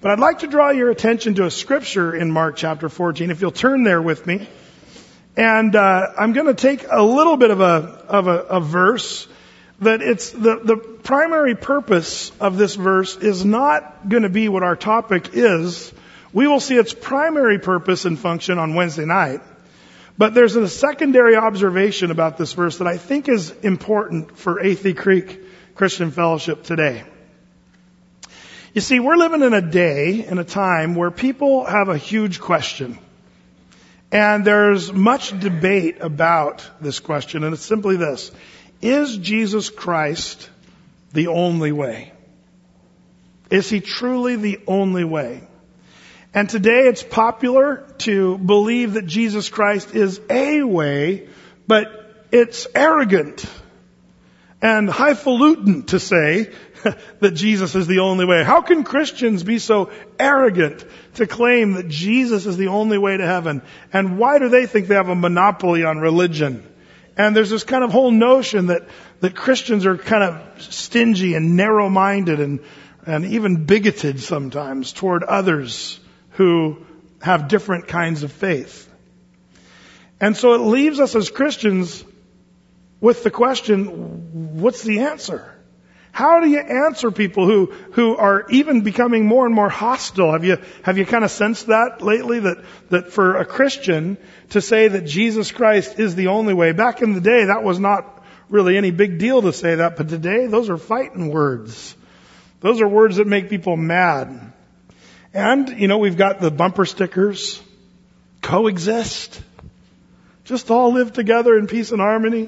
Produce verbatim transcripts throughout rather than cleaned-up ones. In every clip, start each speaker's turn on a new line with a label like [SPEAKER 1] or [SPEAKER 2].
[SPEAKER 1] But I'd like to draw your attention to a scripture in Mark chapter fourteen, if you'll turn there with me. And uh, I'm going to take a little bit of a of a, a verse that it's the the primary purpose of this verse is not going to be what our topic is. We will see its primary purpose and function on Wednesday night. But there's a secondary observation about this verse that I think is important for Athey Creek Christian Fellowship today. You see, we're living in a day, in a time where people have a huge question. And there's much debate about this question, and it's simply this. Is Jesus Christ the only way? Is he truly the only way? And today it's popular to believe that Jesus Christ is a way, but it's arrogant and highfalutin to say that Jesus is the only way. How can Christians be so arrogant to claim that Jesus is the only way to heaven? And why do they think they have a monopoly on religion? And there's this kind of whole notion that, that Christians are kind of stingy and narrow-minded and, and even bigoted sometimes toward others who have different kinds of faith. And so it leaves us as Christians with the question, what's the answer? How do you answer people who, who are even becoming more and more hostile? Have you, have you kind of sensed that lately? That, that for a Christian to say that Jesus Christ is the only way, back in the day that was not really any big deal to say that, but today those are fighting words. Those are words that make people mad. And, you know, we've got the bumper stickers, coexist, just all live together in peace and harmony.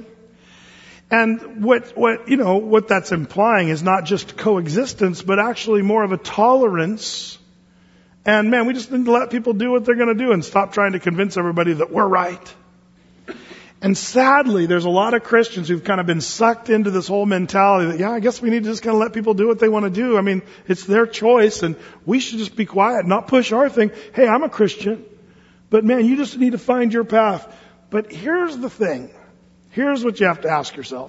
[SPEAKER 1] And what, what, you know, what that's implying is not just coexistence, but actually more of a tolerance. And man, we just need to let people do what they're going to do and stop trying to convince everybody that we're right. And sadly, there's a lot of Christians who've kind of been sucked into this whole mentality that, yeah, I guess we need to just kind of let people do what they want to do. I mean, it's their choice and we should just be quiet, not push our thing. Hey, I'm a Christian, but man, you just need to find your path. But here's the thing. Here's what you have to ask yourself.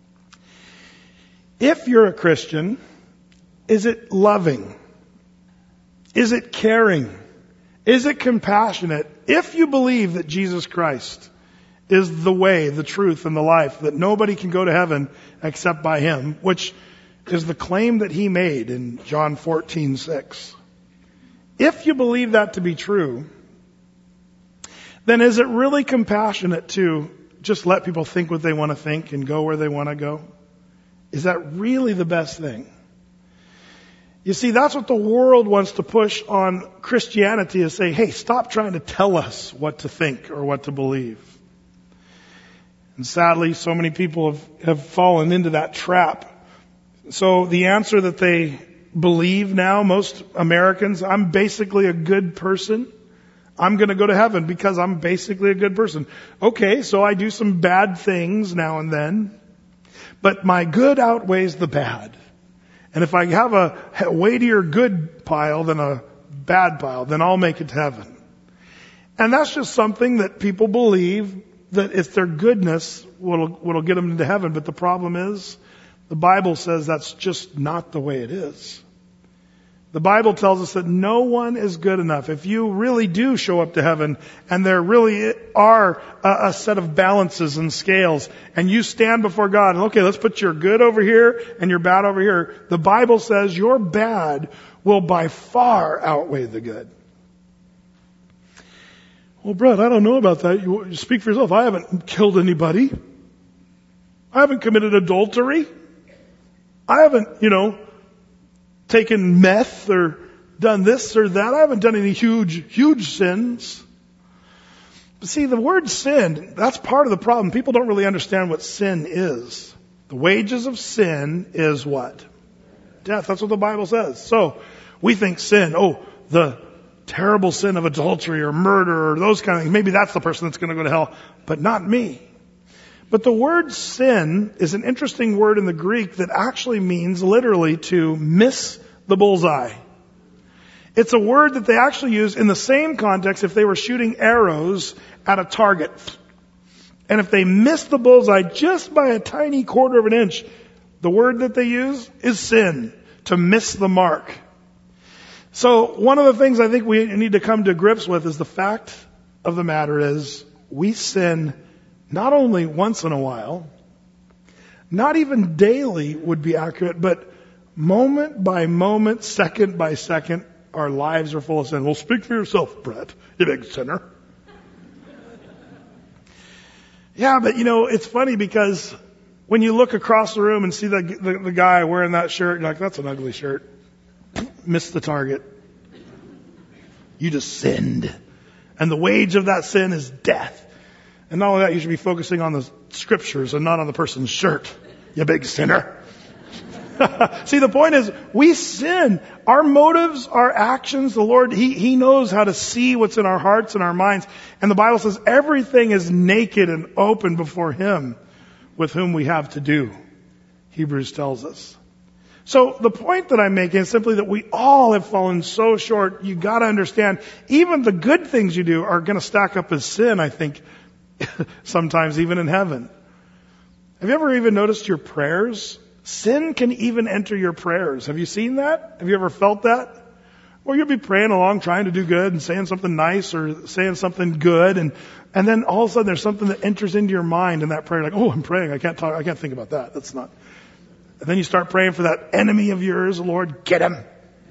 [SPEAKER 1] If you're a Christian, is it loving? Is it caring? Is it compassionate? If you believe that Jesus Christ is the way, the truth, and the life, that nobody can go to heaven except by him, which is the claim that he made in John fourteen six. If you believe that to be true, then is it really compassionate to just let people think what they want to think and go where they want to go? Is that really the best thing? You see, that's what the world wants to push on Christianity, is say, hey, stop trying to tell us what to think or what to believe. And sadly, so many people have, have fallen into that trap. So the answer that they believe now, most Americans, I'm basically a good person. I'm going to go to heaven because I'm basically a good person. Okay, so I do some bad things now and then, but my good outweighs the bad. And if I have a weightier good pile than a bad pile, then I'll make it to heaven. And that's just something that people believe, that it's their goodness what'll, what'll get them into heaven. But the problem is, the Bible says that's just not the way it is. The Bible tells us that no one is good enough. If you really do show up to heaven and there really are a, a set of balances and scales and you stand before God and okay, let's put your good over here and your bad over here. The Bible says your bad will by far outweigh the good. Well, Brett, I don't know about that. You speak for yourself. I haven't killed anybody. I haven't committed adultery. I haven't, you know, taken meth or done this or that. I haven't done any huge, huge sins. But see, the word sin, that's part of the problem. People don't really understand what sin is. The wages of sin is what? Death. That's what the Bible says. So we think sin, oh, the terrible sin of adultery or murder or those kind of things. Maybe that's the person that's going to go to hell, but not me. But the word sin is an interesting word in the Greek that actually means literally to miss the bullseye. It's a word that they actually use in the same context if they were shooting arrows at a target. And if they miss the bullseye just by a tiny quarter of an inch, the word that they use is sin, to miss the mark. So one of the things I think we need to come to grips with is the fact of the matter is we sin not only once in a while, not even daily would be accurate, but moment by moment, second by second, our lives are full of sin. Well, speak for yourself, Brett, you big sinner. Yeah, but you know, it's funny because when you look across the room and see the, the, the guy wearing that shirt, you're like, that's an ugly shirt. Missed the target. You just sinned. And the wage of that sin is death. And not only that, you should be focusing on the scriptures and not on the person's shirt. You big sinner. See, the point is, we sin. Our motives, our actions, the Lord, He, He knows how to see what's in our hearts and our minds. And the Bible says everything is naked and open before Him with whom we have to do. Hebrews tells us. So the point that I'm making is simply that we all have fallen so short. You gotta understand, even the good things you do are gonna stack up as sin, I think, sometimes even in heaven. Have you ever even noticed your prayers? Sin can even enter your prayers. Have you seen that? Have you ever felt that? Well, you'll be praying along, trying to do good and saying something nice or saying something good, and and then all of a sudden there's something that enters into your mind in that prayer, like, oh, I'm praying, I can't talk, I can't think about that. That's not. And then you start praying for that enemy of yours, Lord, get him.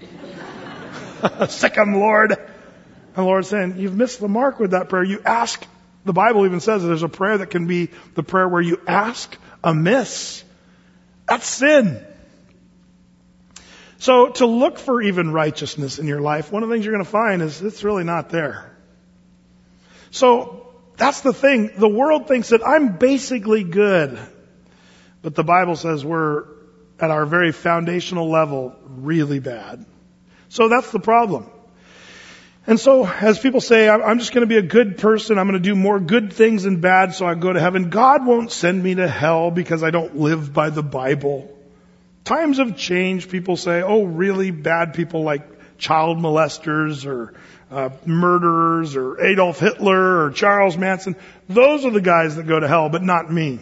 [SPEAKER 1] Sick him, Lord. And the Lord's saying, you've missed the mark with that prayer. You ask, the Bible even says that there's a prayer that can be the prayer where you ask amiss. That's sin. So to look for even righteousness in your life, one of the things you're going to find is it's really not there. So that's the thing. The world thinks that I'm basically good. But the Bible says we're at our very foundational level really bad. So that's the problem. And so as people say, I'm just going to be a good person. I'm going to do more good things than bad so I go to heaven. God won't send me to hell because I don't live by the Bible. Times have changed. People say, oh, really bad people like child molesters or uh, murderers or Adolf Hitler or Charles Manson. Those are the guys that go to hell, but not me.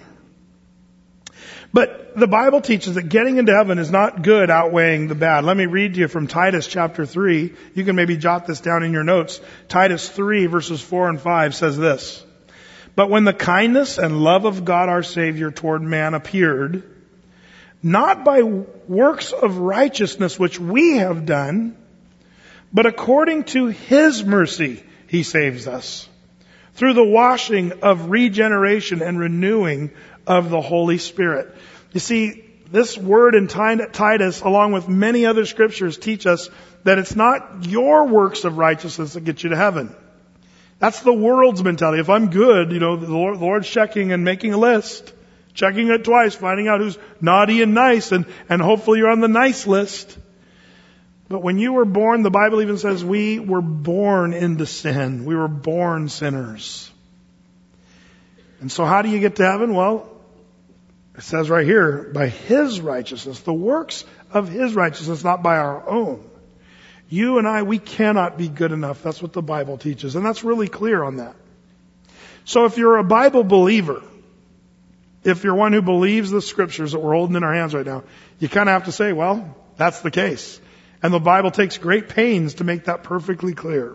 [SPEAKER 1] But the Bible teaches that getting into heaven is not good outweighing the bad. Let me read to you from Titus chapter three. You can maybe jot this down in your notes. Titus three verses four and five says this. But when the kindness and love of God our Savior toward man appeared, not by works of righteousness which we have done, but according to His mercy He saves us, through the washing of regeneration and renewing of the Holy Spirit. You see, this word in Titus, along with many other scriptures, teach us that it's not your works of righteousness that get you to heaven. That's the world's mentality. If I'm good, you know, the, Lord, the Lord's checking and making a list, checking it twice, finding out who's naughty and nice, and, and hopefully you're on the nice list. But when you were born, the Bible even says we were born into sin. We were born sinners. And so how do you get to heaven? Well, it says right here, by His righteousness, the works of His righteousness, not by our own. You and I, we cannot be good enough. That's what the Bible teaches. And that's really clear on that. So if you're a Bible believer, if you're one who believes the scriptures that we're holding in our hands right now, you kind of have to say, well, that's the case. And the Bible takes great pains to make that perfectly clear.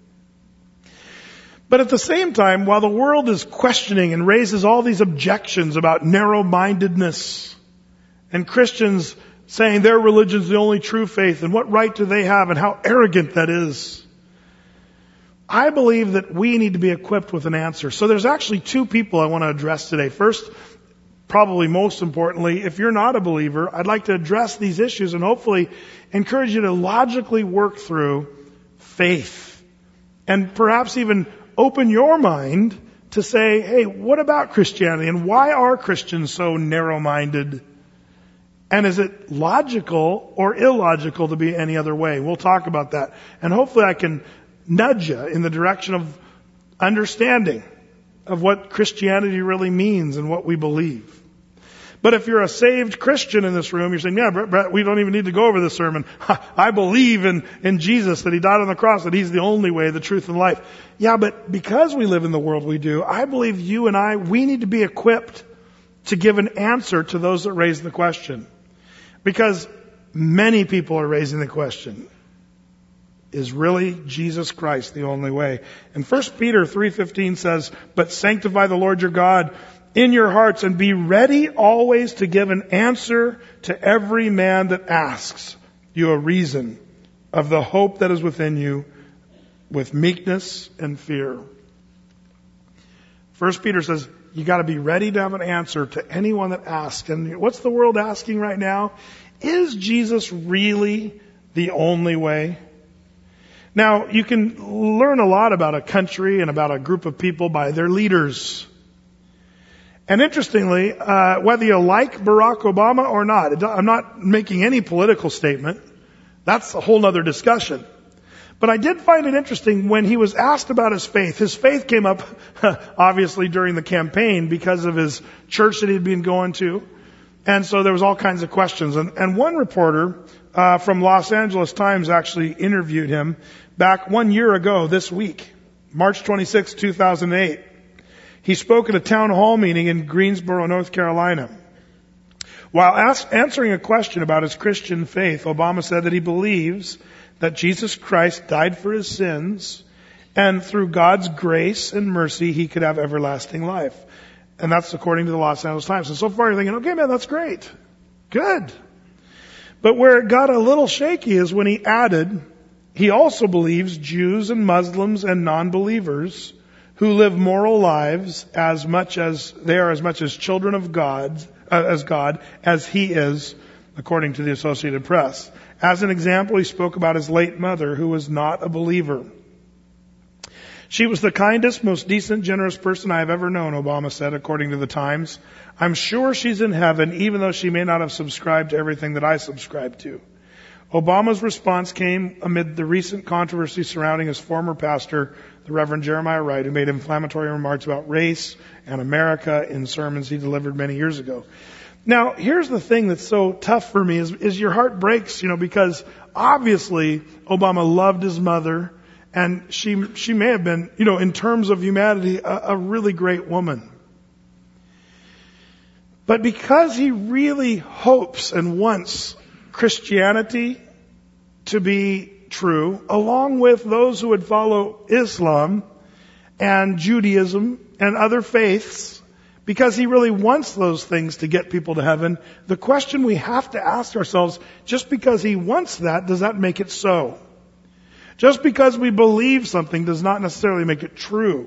[SPEAKER 1] But at the same time, while the world is questioning and raises all these objections about narrow-mindedness and Christians saying their religion's the only true faith and what right do they have and how arrogant that is, I believe that we need to be equipped with an answer. So there's actually two people I want to address today. First, probably most importantly, if you're not a believer, I'd like to address these issues and hopefully encourage you to logically work through faith and perhaps even open your mind to say, hey, what about Christianity and why are Christians so narrow-minded? And is it logical or illogical to be any other way? We'll talk about that. And hopefully I can nudge you in the direction of understanding of what Christianity really means and what we believe. But if you're a saved Christian in this room, you're saying, yeah, Brett, Brett, we don't even need to go over this sermon. I believe in, in Jesus, that He died on the cross, that He's the only way, the truth, and life. Yeah, but because we live in the world we do, I believe you and I, we need to be equipped to give an answer to those that raise the question. Because many people are raising the question. Is really Jesus Christ the only way? And First Peter three fifteen says, but sanctify the Lord your God in your hearts and be ready always to give an answer to every man that asks you a reason of the hope that is within you with meekness and fear. First Peter says, you got to be ready to have an answer to anyone that asks. And what's the world asking right now? Is Jesus really the only way? Now, you can learn a lot about a country and about a group of people by their leaders. And interestingly, uh, whether you like Barack Obama or not, I'm not making any political statement. That's a whole other discussion. But I did find it interesting when he was asked about his faith. His faith came up, obviously, during the campaign because of his church that he'd been going to. And so there was all kinds of questions. And, and one reporter uh, from Los Angeles Times actually interviewed him back one year ago this week, March twenty-sixth, two thousand eight. He spoke at a town hall meeting in Greensboro, North Carolina. While ask, answering a question about his Christian faith, Obama said that he believes that Jesus Christ died for his sins, and through God's grace and mercy, he could have everlasting life. And that's according to the Los Angeles Times. And so far you're thinking, okay, man, that's great. Good. But where it got a little shaky is when he added, he also believes Jews and Muslims and non-believers who live moral lives as much as they are as much as children of God, uh, as God, as he is, according to the Associated Press. As an example, he spoke about his late mother, who was not a believer. She was the kindest, most decent, generous person I have ever known, Obama said, according to the Times. I'm sure she's in heaven, even though she may not have subscribed to everything that I subscribe to. Obama's response came amid the recent controversy surrounding his former pastor, the Reverend Jeremiah Wright, who made inflammatory remarks about race and America in sermons he delivered many years ago. Now, here's the thing that's so tough for me is, is your heart breaks, you know, because obviously Obama loved his mother, and she she may have been, you know, in terms of humanity, a, a really great woman. But because he really hopes and wants Christianity to be true, along with those who would follow Islam and Judaism and other faiths, because he really wants those things to get people to heaven, the question we have to ask ourselves, just because he wants that, does that make it so? Just because we believe something does not necessarily make it true.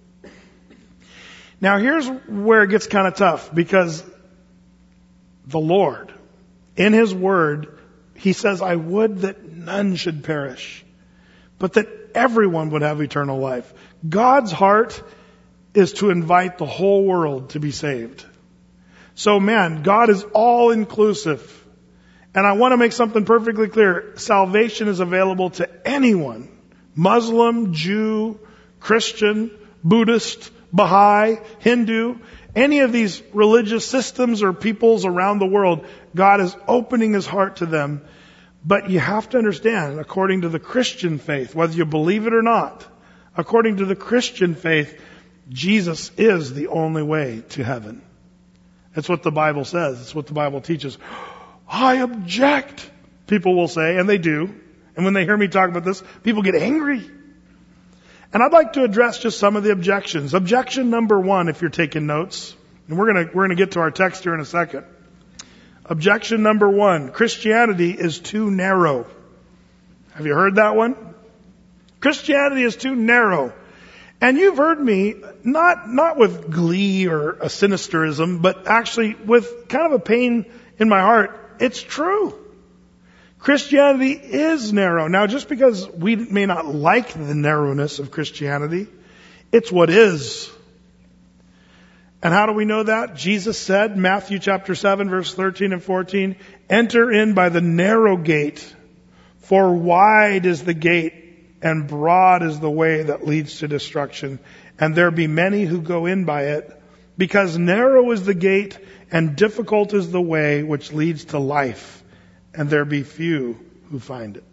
[SPEAKER 1] Now here's where it gets kind of tough, because the Lord, in His Word, He says, I would that none should perish, but that everyone would have eternal life. God's heart is to invite the whole world to be saved. So man, God is all inclusive. And I want to make something perfectly clear. Salvation is available to anyone. Muslim, Jew, Christian, Buddhist, Baha'i, Hindu, any of these religious systems or peoples around the world, God is opening His heart to them. But you have to understand, according to the Christian faith, whether you believe it or not, according to the Christian faith, Jesus is the only way to heaven. That's what the Bible says. It's what the Bible teaches. I object, people will say, and they do. And when they hear me talk about this, people get angry. And I'd like to address just some of the objections. Objection number one, if you're taking notes, and we're gonna, we're gonna get to our text here in a second. Objection number one, Christianity is too narrow. Have you heard that one? Christianity is too narrow. And you've heard me, not, not with glee or a sinisterism, but actually with kind of a pain in my heart. It's true. Christianity is narrow. Now, just because we may not like the narrowness of Christianity, it's what is. And how do we know that? Jesus said, Matthew chapter seven, verse thirteen and fourteen, enter in by the narrow gate, for wide is the gate and broad is the way that leads to destruction, and there be many who go in by it, because narrow is the gate and difficult is the way which leads to life, and there be few who find it.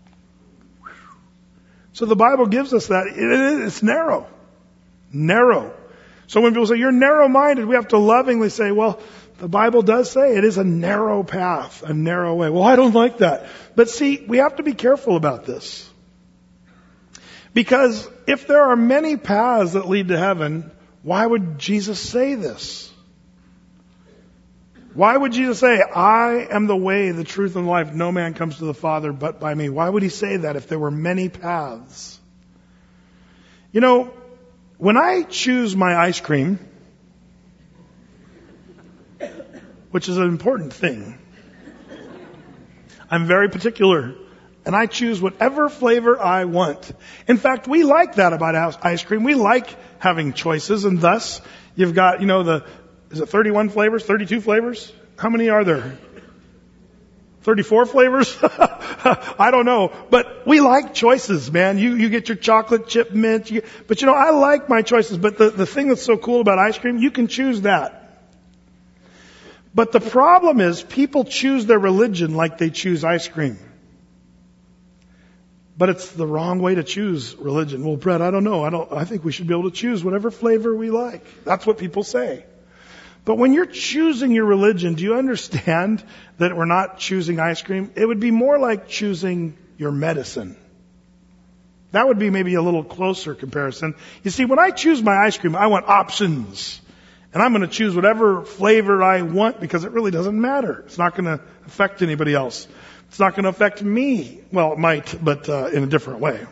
[SPEAKER 1] So the Bible gives us that. It's narrow. Narrow. So when people say, you're narrow-minded, we have to lovingly say, well, the Bible does say it is a narrow path, a narrow way. Well, I don't like that. But see, we have to be careful about this. Because if there are many paths that lead to heaven, why would Jesus say this? Why would Jesus say, I am the way, the truth, and the life. No man comes to the Father but by me. Why would he say that if there were many paths? You know, when I choose my ice cream, which is an important thing, I'm very particular. And I choose whatever flavor I want. In fact, we like that about ice cream. We like having choices, and thus you've got, you know, the, is it thirty-one flavors, thirty-two flavors? How many are there? thirty-four flavors? I don't know. But we like choices, man. You, you get your chocolate chip mint. You, but you know, I like my choices. But the, the thing that's so cool about ice cream, you can choose that. But the problem is people choose their religion like they choose ice cream. But it's the wrong way to choose religion. Well, Brett, I don't know. I don't, I think we should be able to choose whatever flavor we like. That's what people say. But when you're choosing your religion, do you understand that we're not choosing ice cream? It would be more like choosing your medicine. That would be maybe a little closer comparison. You see, when I choose my ice cream, I want options. And I'm going to choose whatever flavor I want because it really doesn't matter. It's not going to affect anybody else. It's not going to affect me. Well, it might, but uh, in a different way.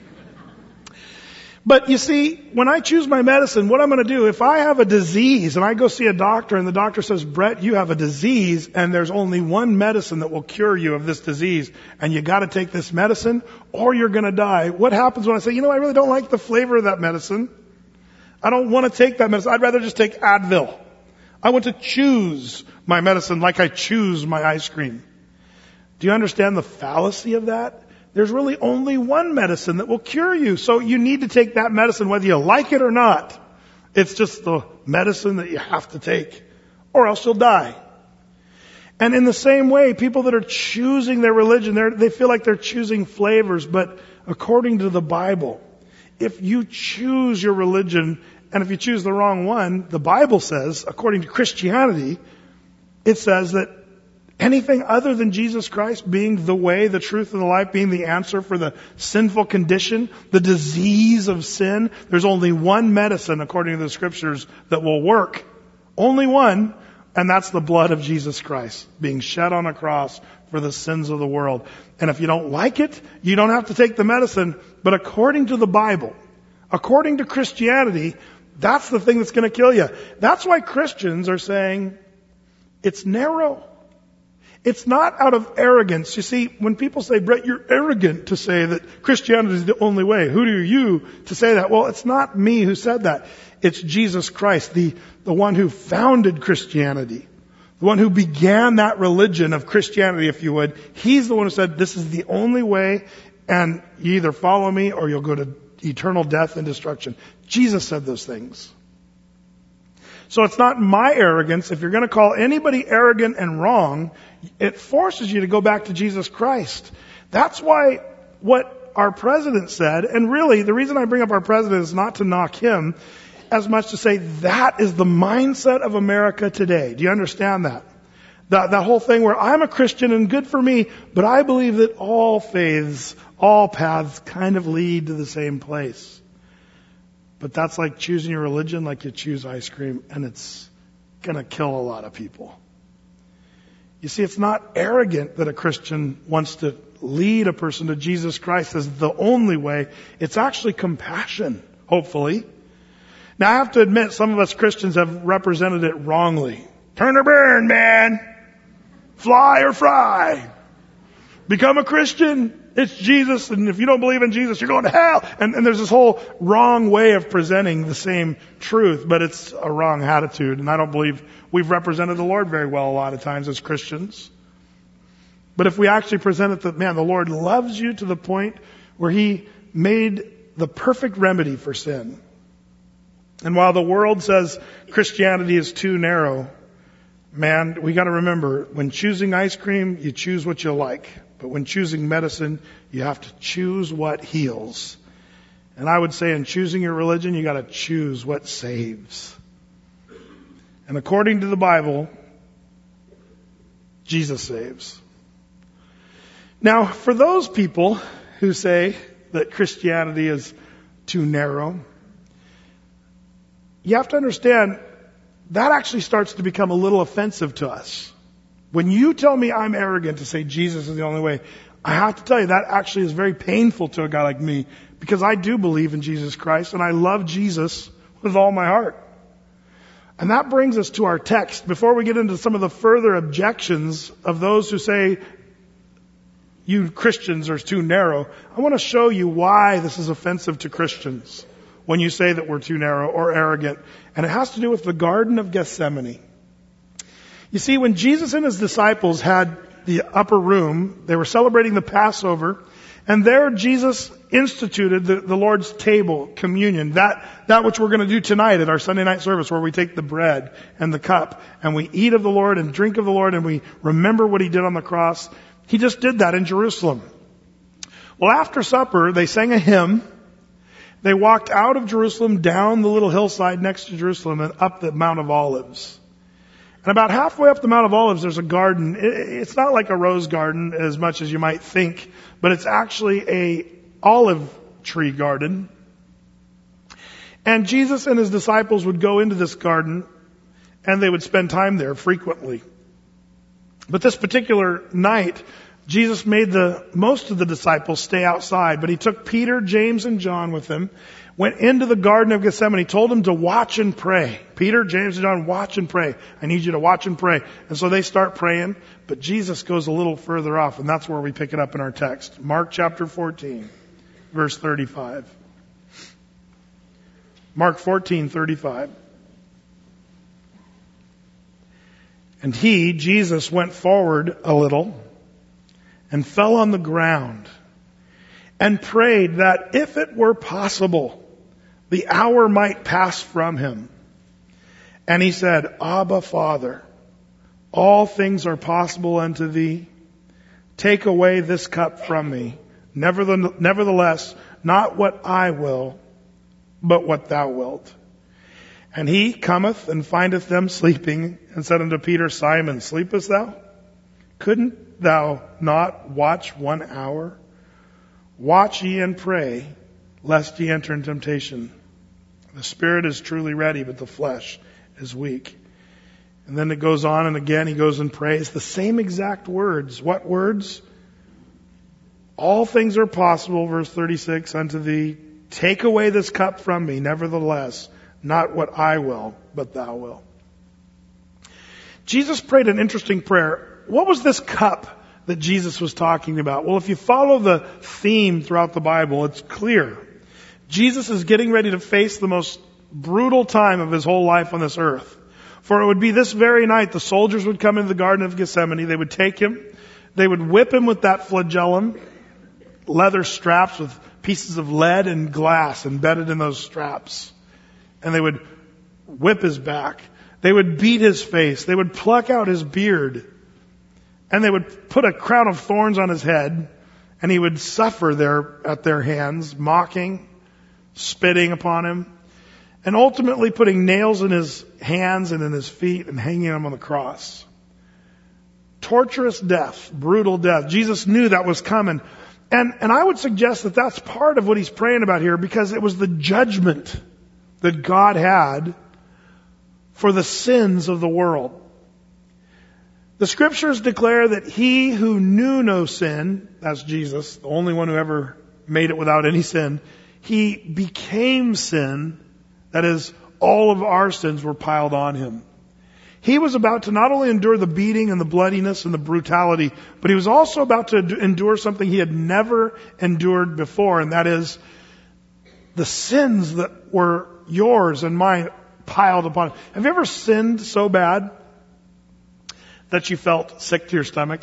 [SPEAKER 1] But you see, when I choose my medicine, what I'm going to do, if I have a disease and I go see a doctor and the doctor says, Brett, you have a disease and there's only one medicine that will cure you of this disease and you got to take this medicine or you're going to die. What happens when I say, you know, I really don't like the flavor of that medicine. I don't want to take that medicine. I'd rather just take Advil. I want to choose my medicine like I choose my ice cream. Do you understand the fallacy of that? There's really only one medicine that will cure you. So you need to take that medicine whether you like it or not. It's just the medicine that you have to take, or else you'll die. And in the same way, people that are choosing their religion, they feel like they're choosing flavors. But according to the Bible, if you choose your religion, and if you choose the wrong one, the Bible says, according to Christianity, it says that anything other than Jesus Christ being the way, the truth, and the life, being the answer for the sinful condition, the disease of sin, there's only one medicine, according to the Scriptures, that will work. Only one, and that's the blood of Jesus Christ being shed on a cross for the sins of the world. And if you don't like it, you don't have to take the medicine. But according to the Bible, according to Christianity, that's the thing that's going to kill you. That's why Christians are saying it's narrow. It's not out of arrogance. You see, when people say, Brett, you're arrogant to say that Christianity is the only way. Who are you to say that? Well, it's not me who said that. It's Jesus Christ, the, the one who founded Christianity. The one who began that religion of Christianity, if you would. He's the one who said, this is the only way, and you either follow me or you'll go to eternal death and destruction. Jesus said those things. So it's not my arrogance. If you're going to call anybody arrogant and wrong, it forces you to go back to Jesus Christ. That's why what our president said, and really the reason I bring up our president is not to knock him, as much to say that is the mindset of America today. Do you understand that? That, that whole thing where I'm a Christian and good for me, but I believe that all faiths, all paths kind of lead to the same place. But that's like choosing your religion like you choose ice cream, and it's going to kill a lot of people. You see, it's not arrogant that a Christian wants to lead a person to Jesus Christ as the only way. It's actually compassion, hopefully. Now, I have to admit, some of us Christians have represented it wrongly. Turn or burn, man. Fly or fry. Become a Christian. It's Jesus, and if you don't believe in Jesus, you're going to hell. And, and there's this whole wrong way of presenting the same truth, but it's a wrong attitude. And I don't believe we've represented the Lord very well a lot of times as Christians. But if we actually present it that, man, the Lord loves you to the point where He made the perfect remedy for sin. And while the world says Christianity is too narrow, man, we got to remember, when choosing ice cream, you choose what you like. But when choosing medicine, you have to choose what heals. And I would say in choosing your religion, you got to choose what saves. And according to the Bible, Jesus saves. Now, for those people who say that Christianity is too narrow. You have to understand, that actually starts to become a little offensive to us. When you tell me I'm arrogant to say Jesus is the only way, I have to tell you that actually is very painful to a guy like me, because I do believe in Jesus Christ and I love Jesus with all my heart. And that brings us to our text. Before we get into some of the further objections of those who say you Christians are too narrow, I want to show you why this is offensive to Christians when you say that we're too narrow or arrogant. And it has to do with the Garden of Gethsemane. You see, when Jesus and his disciples had the upper room, they were celebrating the Passover, and there Jesus instituted the, the Lord's table, communion, that, that which we're going to do tonight at our Sunday night service, where we take the bread and the cup and we eat of the Lord and drink of the Lord and we remember what he did on the cross. He just did that in Jerusalem. Well, after supper, they sang a hymn. They walked out of Jerusalem, down the little hillside next to Jerusalem, and up the Mount of Olives. And about halfway up the Mount of Olives, there's a garden. It's not like a rose garden as much as you might think, but it's actually a olive tree garden. And Jesus and his disciples would go into this garden, and they would spend time there frequently. But this particular night, Jesus made the most of the disciples stay outside, but he took Peter, James, and John with him, went into the Garden of Gethsemane, told them to watch and pray. Peter, James, and John, watch and pray. I need you to watch and pray. And so they start praying, but Jesus goes a little further off, and that's where we pick it up in our text. Mark chapter fourteen, verse thirty-five. Mark fourteen, thirty-five. And he, Jesus, went forward a little and fell on the ground and prayed that if it were possible, the hour might pass from him. And he said, Abba, Father, all things are possible unto thee. Take away this cup from me. Nevertheless, not what I will, but what thou wilt. And he cometh and findeth them sleeping, and said unto Peter, Simon, sleepest thou? Couldn't thou not watch one hour? Watch ye and pray, lest ye enter in temptation. The spirit is truly ready, but the flesh is weak. And then it goes on, and again he goes and prays the same exact words. What words? All things are possible, verse thirty-six, unto thee. Take away this cup from me, nevertheless, not what I will, but thou wilt. Jesus prayed an interesting prayer. What was this cup that Jesus was talking about? Well, if you follow the theme throughout the Bible, it's clear. Jesus is getting ready to face the most brutal time of his whole life on this earth. For it would be this very night, the soldiers would come into the Garden of Gethsemane, they would take him, they would whip him with that flagellum, leather straps with pieces of lead and glass embedded in those straps. And they would whip his back. They would beat his face. They would pluck out his beard. And they would put a crown of thorns on his head. And he would suffer there at their hands, mocking, spitting upon him, and ultimately putting nails in his hands and in his feet and hanging him on the cross. Torturous death, brutal death. Jesus knew that was coming. And, and I would suggest that that's part of what he's praying about here, because it was the judgment that God had for the sins of the world. The scriptures declare that he who knew no sin, that's Jesus, the only one who ever made it without any sin, he became sin. That is, all of our sins were piled on him. He was about to not only endure the beating and the bloodiness and the brutality, but he was also about to endure something he had never endured before, and that is the sins that were yours and mine piled upon him. Have you ever sinned so bad that you felt sick to your stomach?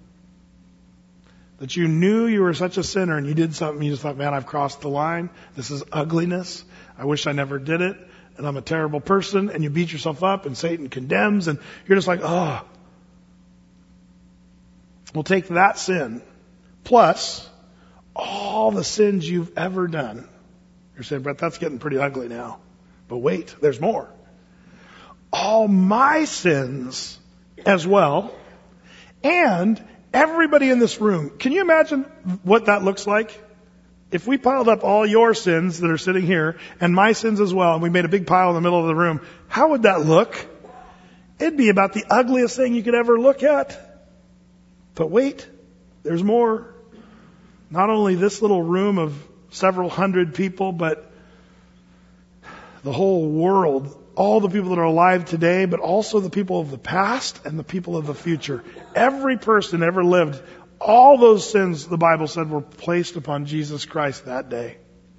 [SPEAKER 1] That you knew you were such a sinner and you did something, you just thought, man, I've crossed the line. This is ugliness. I wish I never did it. And I'm a terrible person. And you beat yourself up and Satan condemns and you're just like, oh. We'll take that sin plus all the sins you've ever done. You're saying, Brett, that's getting pretty ugly now. But wait, there's more. All my sins as well. And everybody in this room. Can you imagine what that looks like? If we piled up all your sins that are sitting here and my sins as well, and we made a big pile in the middle of the room, how would that look? It'd be about the ugliest thing you could ever look at. But wait, there's more. Not only this little room of several hundred people, but the whole world, all the people that are alive today, but also the people of the past and the people of the future. Every person ever lived, all those sins, the Bible said, were placed upon Jesus Christ that day.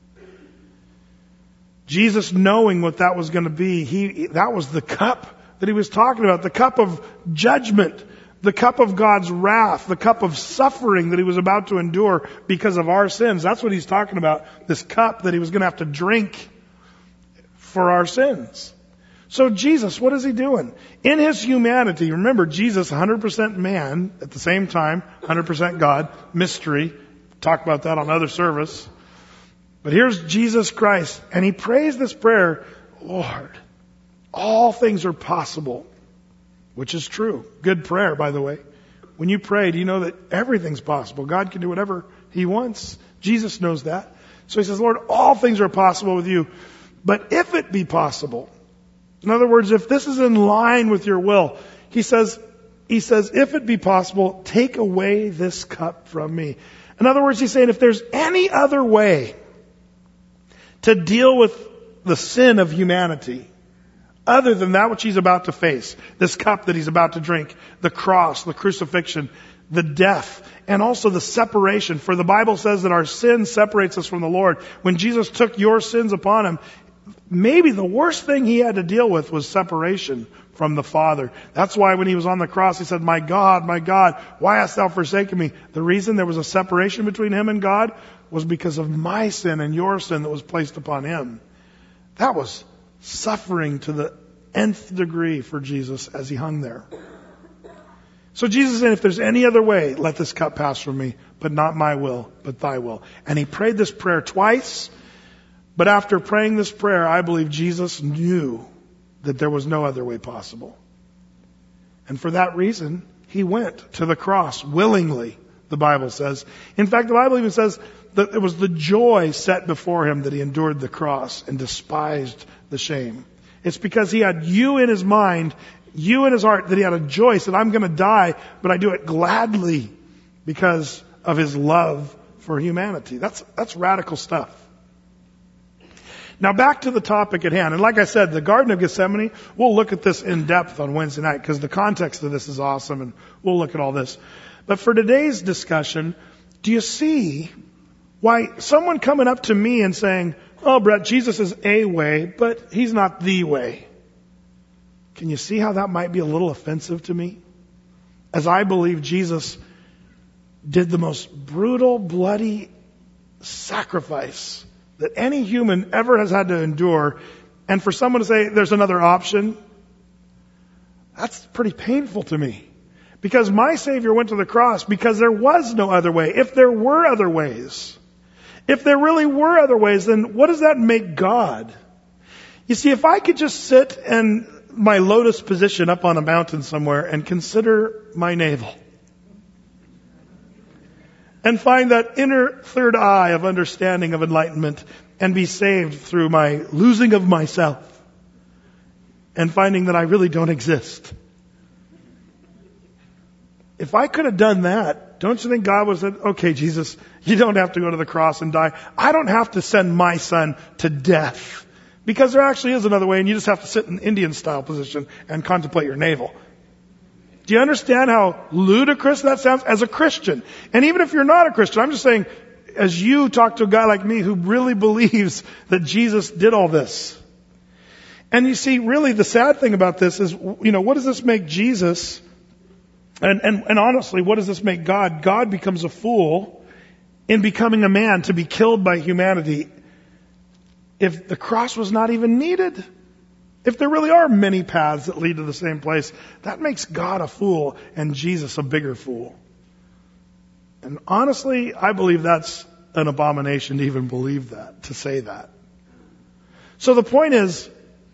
[SPEAKER 1] Jesus, knowing what that was going to be, he that was the cup that he was talking about, the cup of judgment, the cup of God's wrath, the cup of suffering that he was about to endure because of our sins. That's what he's talking about, this cup that he was going to have to drink for our sins. So Jesus, what is he doing? In his humanity, remember, Jesus, one hundred percent man, at the same time, one hundred percent God, mystery. Talk about that on other service. But here's Jesus Christ, and he prays this prayer, Lord, all things are possible, which is true. Good prayer, by the way. When you pray, do you know that everything's possible? God can do whatever he wants. Jesus knows that. So he says, Lord, all things are possible with you. But if it be possible, in other words, if this is in line with your will, he says, he says, if it be possible, take away this cup from me. In other words, he's saying, if there's any other way to deal with the sin of humanity, other than that which he's about to face, this cup that he's about to drink, the cross, the crucifixion, the death, and also the separation. For the Bible says that our sin separates us from the Lord. When Jesus took your sins upon him, maybe the worst thing he had to deal with was separation from the Father. That's why when he was on the cross, he said, my God, my God, why hast thou forsaken me? The reason there was a separation between him and God was because of my sin and your sin that was placed upon him. That was suffering to the nth degree for Jesus as he hung there. So Jesus said, if there's any other way, let this cup pass from me, but not my will, but thy will. And he prayed this prayer twice. But after praying this prayer, I believe Jesus knew that there was no other way possible. And for that reason, he went to the cross willingly, the Bible says. In fact, the Bible even says that it was the joy set before him that he endured the cross and despised the shame. It's because he had you in his mind, you in his heart, that he had a joy. He said, I'm going to die, but I do it gladly because of his love for humanity. That's, that's radical stuff. Now back to the topic at hand. And like I said, the Garden of Gethsemane, we'll look at this in depth on Wednesday night because the context of this is awesome and we'll look at all this. But for today's discussion, do you see why someone coming up to me and saying, oh, Brett, Jesus is a way, but he's not the way. Can you see how that might be a little offensive to me? As I believe Jesus did the most brutal, bloody sacrifice that any human ever has had to endure, and for someone to say there's another option, that's pretty painful to me. Because my Savior went to the cross because there was no other way. If there were other ways, if there really were other ways, then what does that make God? You see, if I could just sit in my lotus position up on a mountain somewhere and consider my navel, and find that inner third eye of understanding, of enlightenment, and be saved through my losing of myself and finding that I really don't exist. If I could have done that, don't you think God would have said, okay, Jesus, you don't have to go to the cross and die. I don't have to send my son to death. Because there actually is another way, and you just have to sit in Indian style position and contemplate your navel. Do you understand how ludicrous that sounds as a Christian? And even if you're not a Christian, I'm just saying, as you talk to a guy like me who really believes that Jesus did all this. And you see, really the sad thing about this is, you know, what does this make Jesus? And, and, and honestly, what does this make God? God becomes a fool in becoming a man to be killed by humanity if the cross was not even needed. If there really are many paths that lead to the same place, that makes God a fool and Jesus a bigger fool. And honestly, I believe that's an abomination to even believe that, to say that. So the point is,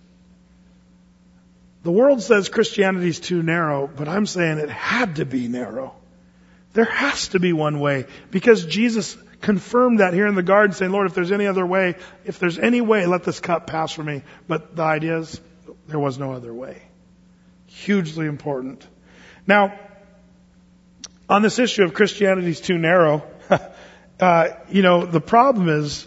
[SPEAKER 1] the world says Christianity is too narrow, but I'm saying it had to be narrow. There has to be one way because Jesus confirmed that here in the garden, saying, Lord, if there's any other way, if there's any way, let this cup pass from me. But the idea is, there was no other way. Hugely important. Now, on this issue of Christianity's too narrow, uh, you know, the problem is,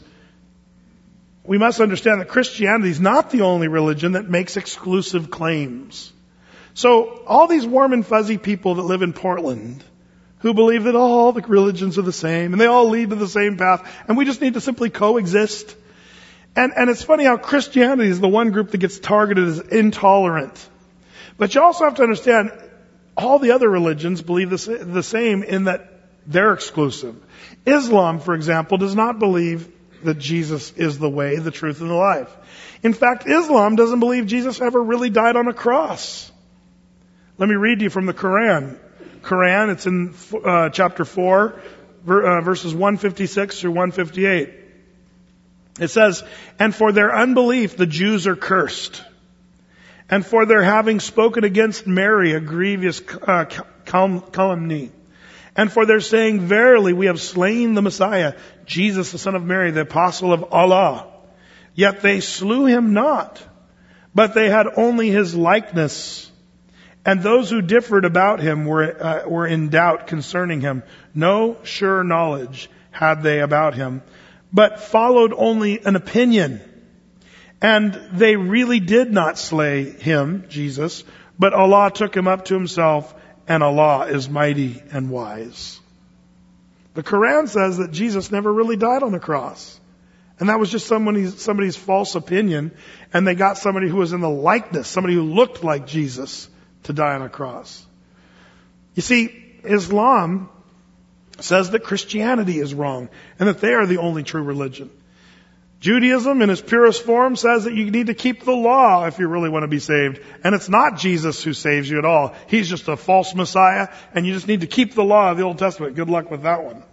[SPEAKER 1] we must understand that Christianity is not the only religion that makes exclusive claims. So, all these warm and fuzzy people that live in Portland, who believe that all the religions are the same, and they all lead to the same path, and we just need to simply coexist. And, and it's funny how Christianity is the one group that gets targeted as intolerant. But you also have to understand, all the other religions believe the, the same in that they're exclusive. Islam, for example, does not believe that Jesus is the way, the truth, and the life. In fact, Islam doesn't believe Jesus ever really died on a cross. Let me read to you from the Quran. Quran, it's in uh, chapter four, ver, uh, verses one fifty-six through one fifty-eight. It says, "And for their unbelief the Jews are cursed, and for their having spoken against Mary a grievous uh, cal- calumny, and for their saying, verily we have slain the Messiah, Jesus the son of Mary, the apostle of Allah. Yet they slew him not, but they had only his likeness. And those who differed about him were, uh, were in doubt concerning him. No sure knowledge had they about him, but followed only an opinion. And they really did not slay him, Jesus, but Allah took him up to himself, and Allah is mighty and wise." The Quran says that Jesus never really died on the cross. And that was just somebody's, somebody's false opinion, and they got somebody who was in the likeness, somebody who looked like Jesus, to die on a cross. You see, Islam says that Christianity is wrong and that they are the only true religion. Judaism, in its purest form, says that you need to keep the law if you really want to be saved. And it's not Jesus who saves you at all. He's just a false Messiah, and you just need to keep the law of the Old Testament. Good luck with that one.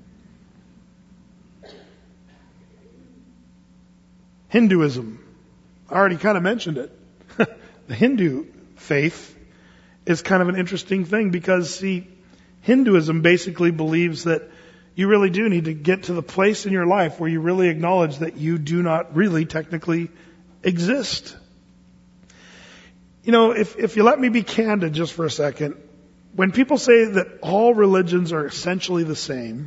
[SPEAKER 1] Hinduism. I already kind of mentioned it. The Hindu faith is kind of an interesting thing because, see, Hinduism basically believes that you really do need to get to the place in your life where you really acknowledge that you do not really technically exist. You know, if, if you let me be candid just for a second, when people say that all religions are essentially the same,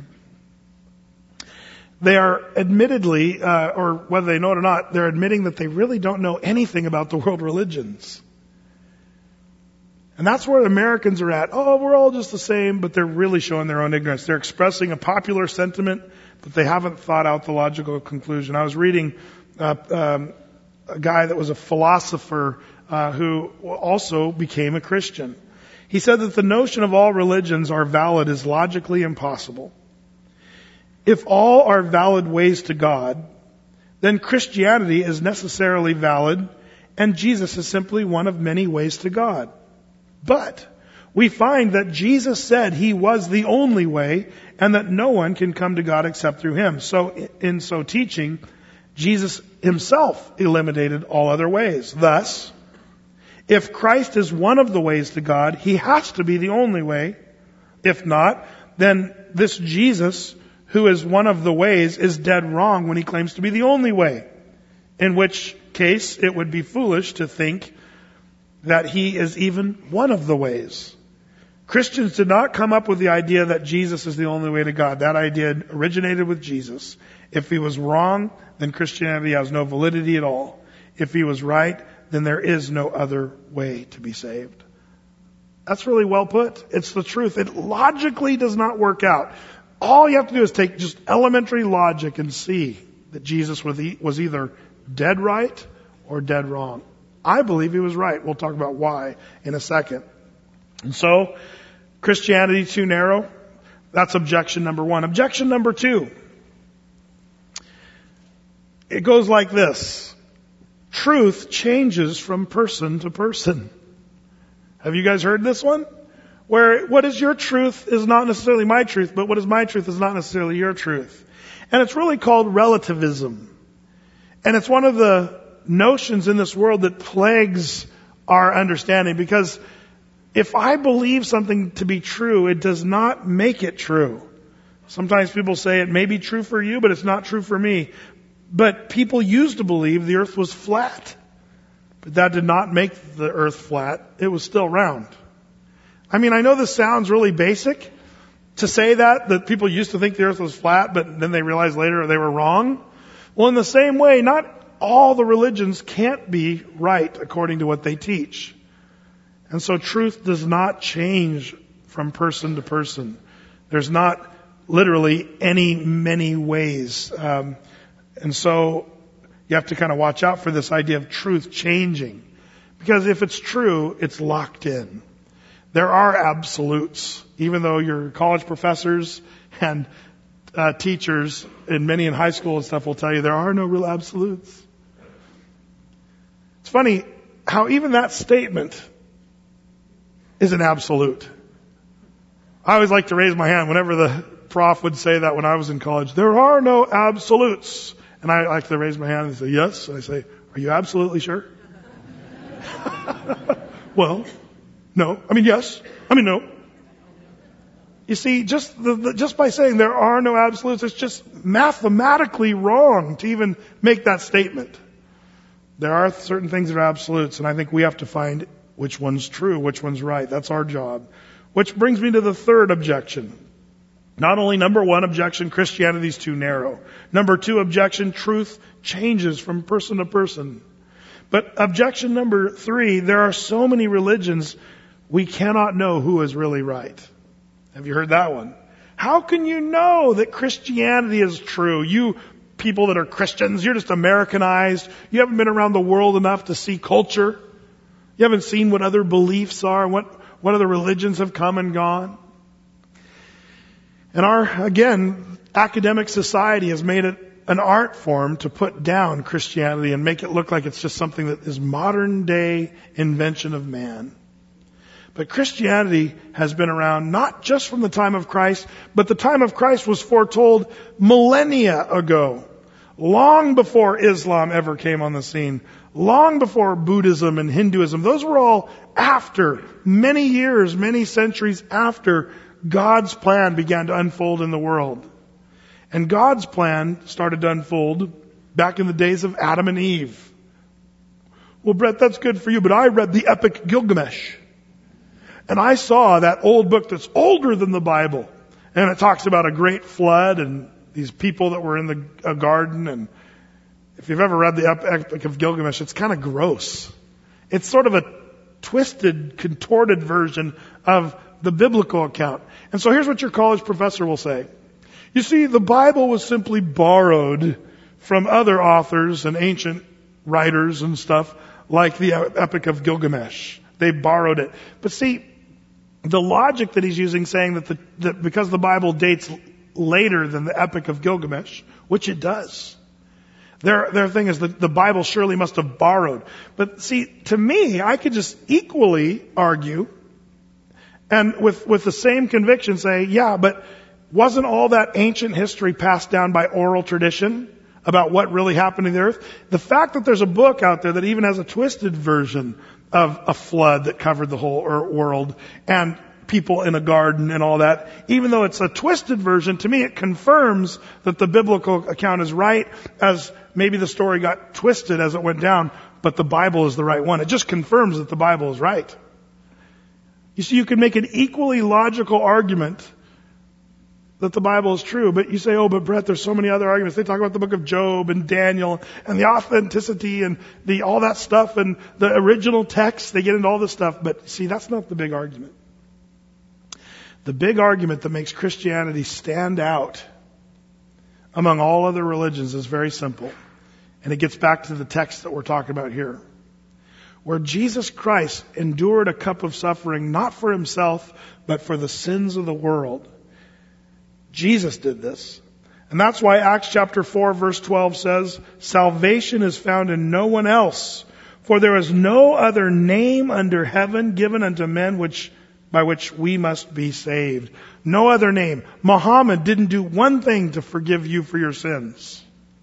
[SPEAKER 1] they are admittedly, uh, or whether they know it or not, they're admitting that they really don't know anything about the world religions. And that's where Americans are at. Oh, we're all just the same, but they're really showing their own ignorance. They're expressing a popular sentiment, but they haven't thought out the logical conclusion. I was reading uh, um, a guy that was a philosopher uh, who also became a Christian. He said that the notion of all religions are valid is logically impossible. If all are valid ways to God, then Christianity is necessarily valid, and Jesus is simply one of many ways to God. But we find that Jesus said he was the only way and that no one can come to God except through him. So in so teaching, Jesus himself eliminated all other ways. Thus, if Christ is one of the ways to God, he has to be the only way. If not, then this Jesus, who is one of the ways, is dead wrong when he claims to be the only way. In which case, it would be foolish to think that he is even one of the ways. Christians did not come up with the idea that Jesus is the only way to God. That idea originated with Jesus. If he was wrong, then Christianity has no validity at all. If he was right, then there is no other way to be saved. That's really well put. It's the truth. It logically does not work out. All you have to do is take just elementary logic and see that Jesus was either dead right or dead wrong. I believe he was right. We'll talk about why in a second. And so, Christianity too narrow? That's objection number one. Objection number two. It goes like this. Truth changes from person to person. Have you guys heard this one? Where what is your truth is not necessarily my truth, but what is my truth is not necessarily your truth. And it's really called relativism. And it's one of the notions in this world that plagues our understanding, because if I believe something to be true, it does not make it true. Sometimes people say it may be true for you, but it's not true for me. But people used to believe the earth was flat. But that did not make the earth flat. It was still round. I mean, I know this sounds really basic to say that, that people used to think the earth was flat, but then they realized later they were wrong. Well, in the same way, not all the religions can't be right according to what they teach. And so truth does not change from person to person. There's not literally any, many ways. Um, and so you have to kind of watch out for this idea of truth changing. Because if it's true, it's locked in. There are absolutes, even though your college professors and uh, teachers, and many in high school and stuff will tell you there are no real absolutes. It's funny how even that statement is an absolute. I always like to raise my hand whenever the prof would say that when I was in college. There are no absolutes. And I like to raise my hand and say, yes. I say, are you absolutely sure? Well, no. I mean, yes. I mean, no. You see, just the, the, just by saying there are no absolutes, it's just mathematically wrong to even make that statement. There are certain things that are absolutes, and I think we have to find which one's true, which one's right. That's our job. Which brings me to the third objection. Not only number one objection, Christianity is too narrow. Number two objection, truth changes from person to person. But objection number three, there are so many religions, we cannot know who is really right. Have you heard that one? How can you know that Christianity is true? You people that are Christians, you're just Americanized. You haven't been around the world enough to see culture. You haven't seen what other beliefs are, what, what other religions have come and gone. And our, again, academic society has made it an art form to put down Christianity and make it look like it's just something that is modern day invention of man. But Christianity has been around not just from the time of Christ, but the time of Christ was foretold millennia ago. Long before Islam ever came on the scene. Long before Buddhism and Hinduism. Those were all after, many years, many centuries after God's plan began to unfold in the world. And God's plan started to unfold back in the days of Adam and Eve. Well, Brett, that's good for you, but I read the Epic Gilgamesh. And I saw that old book that's older than the Bible. And it talks about a great flood and these people that were in the a garden. And if you've ever read the Epic of Gilgamesh, it's kind of gross. It's sort of a twisted, contorted version of the biblical account. And so here's what your college professor will say. You see, the Bible was simply borrowed from other authors and ancient writers and stuff like the Epic of Gilgamesh. They borrowed it. But see, the logic that he's using, saying that, the, that because the Bible dates later than the Epic of Gilgamesh, which it does, their, their thing is that the Bible surely must have borrowed. But see, to me, I could just equally argue and with, with the same conviction say, yeah, but wasn't all that ancient history passed down by oral tradition about what really happened to the earth? The fact that there's a book out there that even has a twisted version of a flood that covered the whole world and people in a garden and all that, even though it's a twisted version, to me it confirms that the biblical account is right, as maybe the story got twisted as it went down, but the Bible is the right one. It just confirms that the Bible is right. You see, you can make an equally logical argument that the Bible is true, but you say, oh, but Brett, there's so many other arguments. They talk about the book of Job and Daniel and the authenticity and the all that stuff and the original text. They get into all this stuff, but see, that's not the big argument. The big argument that makes Christianity stand out among all other religions is very simple. And it gets back to the text that we're talking about here. Where Jesus Christ endured a cup of suffering, not for himself, but for the sins of the world. Jesus did this. And that's why Acts chapter four verse twelve says, salvation is found in no one else, for there is no other name under heaven given unto men which by which we must be saved. No other name. Muhammad didn't do one thing to forgive you for your sins.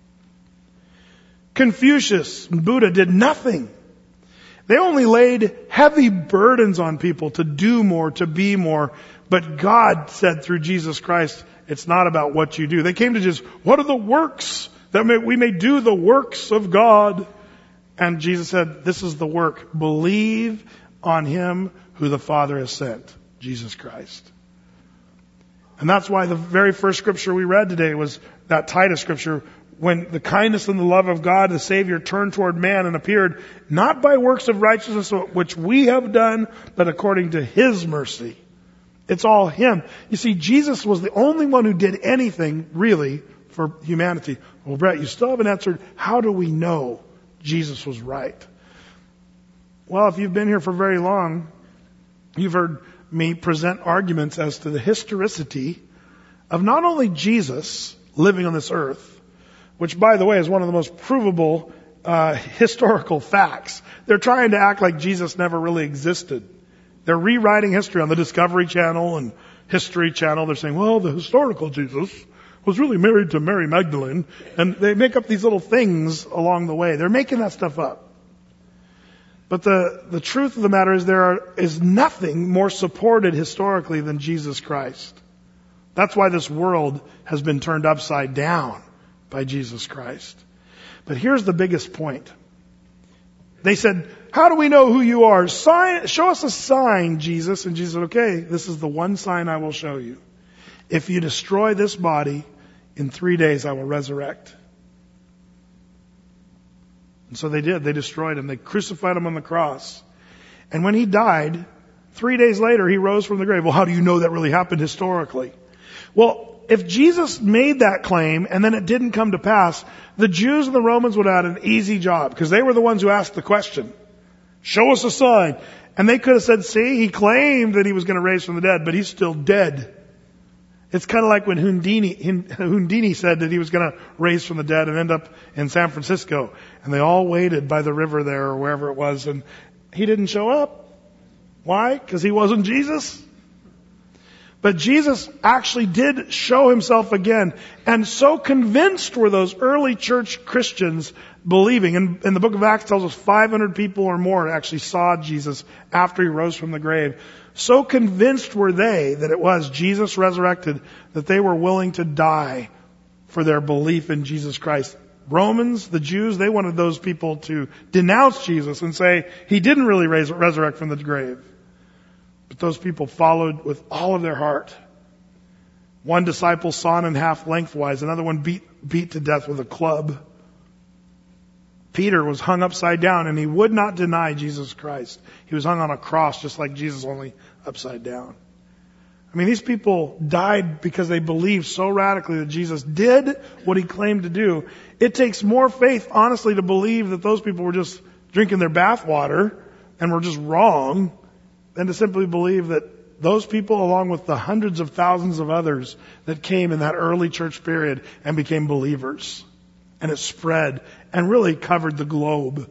[SPEAKER 1] Confucius and Buddha did nothing. They only laid heavy burdens on people to do more, to be more. But God said through Jesus Christ, It's not about what you do. They came to Jesus, what are the works that may, we may do the works of God? And Jesus said, this is the work. Believe on him who the Father has sent, Jesus Christ. And that's why the very first scripture we read today was that Titus scripture, when the kindness and the love of God, the Savior, turned toward man and appeared not by works of righteousness which we have done, but according to his mercy. It's all him. You see, Jesus was the only one who did anything really for humanity. Well, Brett, you still haven't answered, how do we know Jesus was right? Well, if you've been here for very long, you've heard me present arguments as to the historicity of not only Jesus living on this earth, which, by the way, is one of the most provable uh, historical facts. They're trying to act like Jesus never really existed. They're rewriting history on the Discovery Channel and History Channel. They're saying, well, the historical Jesus was really married to Mary Magdalene. And they make up these little things along the way. They're making that stuff up. But the, the truth of the matter is there are, is nothing more supported historically than Jesus Christ. That's why this world has been turned upside down by Jesus Christ. But here's the biggest point. They said, how do we know who you are? Sign, show us a sign, Jesus. And Jesus said, okay, this is the one sign I will show you. If you destroy this body, in three days I will resurrect. And so they did. They destroyed him. They crucified him on the cross. And when he died, three days later, he rose from the grave. Well, how do you know that really happened historically? Well, if Jesus made that claim and then it didn't come to pass, the Jews and the Romans would have had an easy job because they were the ones who asked the question. Show us a sign. And they could have said, see, he claimed that he was going to raise from the dead, but he's still dead. It's kind of like when Houdini, Houdini said that he was going to raise from the dead and end up in San Francisco. And they all waited by the river there or wherever it was, and he didn't show up. Why? Because he wasn't Jesus? But Jesus actually did show himself again. And so convinced were those early church Christians believing. And, and the book of Acts tells us five hundred people or more actually saw Jesus after he rose from the grave. So convinced were they that it was Jesus resurrected that they were willing to die for their belief in Jesus Christ. Romans, the Jews, they wanted those people to denounce Jesus and say he didn't really res- resurrect from the grave. But those people followed with all of their heart. One disciple sawn in half lengthwise. Another one beat, beat to death with a club. Peter was hung upside down and he would not deny Jesus Christ. He was hung on a cross just like Jesus, only upside down. I mean, these people died because they believed so radically that Jesus did what he claimed to do. It takes more faith, honestly, to believe that those people were just drinking their bathwater and were just wrong than to simply believe that those people, along with the hundreds of thousands of others that came in that early church period and became believers. And it spread and really covered the globe.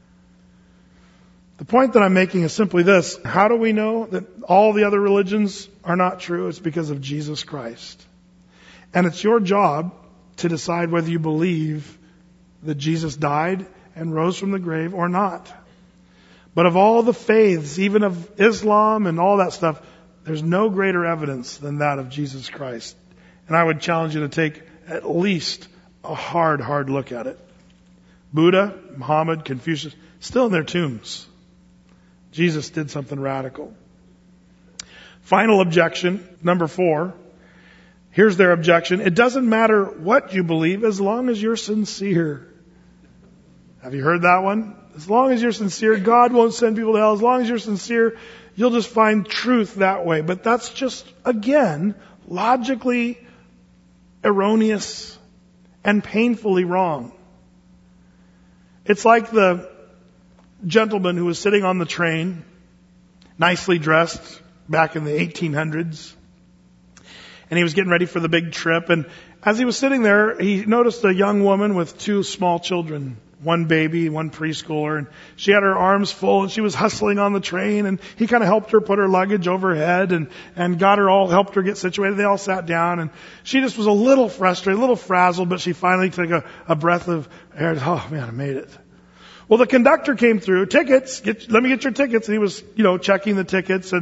[SPEAKER 1] The point that I'm making is simply this. How do we know that all the other religions are not true? It's because of Jesus Christ. And it's your job to decide whether you believe that Jesus died and rose from the grave or not. But of all the faiths, even of Islam and all that stuff, there's no greater evidence than that of Jesus Christ. And I would challenge you to take at least a hard, hard look at it. Buddha, Muhammad, Confucius, still in their tombs. Jesus did something radical. Final objection, number four. Here's their objection. It doesn't matter what you believe as long as you're sincere. Have you heard that one? As long as you're sincere, God won't send people to hell. As long as you're sincere, you'll just find truth that way. But that's just, again, logically erroneous and painfully wrong. It's like the gentleman who was sitting on the train, nicely dressed back in the eighteen hundreds. And he was getting ready for the big trip. And as he was sitting there, he noticed a young woman with two small children. One baby, one preschooler, and she had her arms full and she was hustling on the train, and he kind of helped her put her luggage over her head and, and got her all, helped her get situated. They all sat down and she just was a little frustrated, a little frazzled, but she finally took a, a breath of air. Oh man, I made it. Well, the conductor came through, tickets, get, let me get your tickets. And he was, you know, checking the tickets, and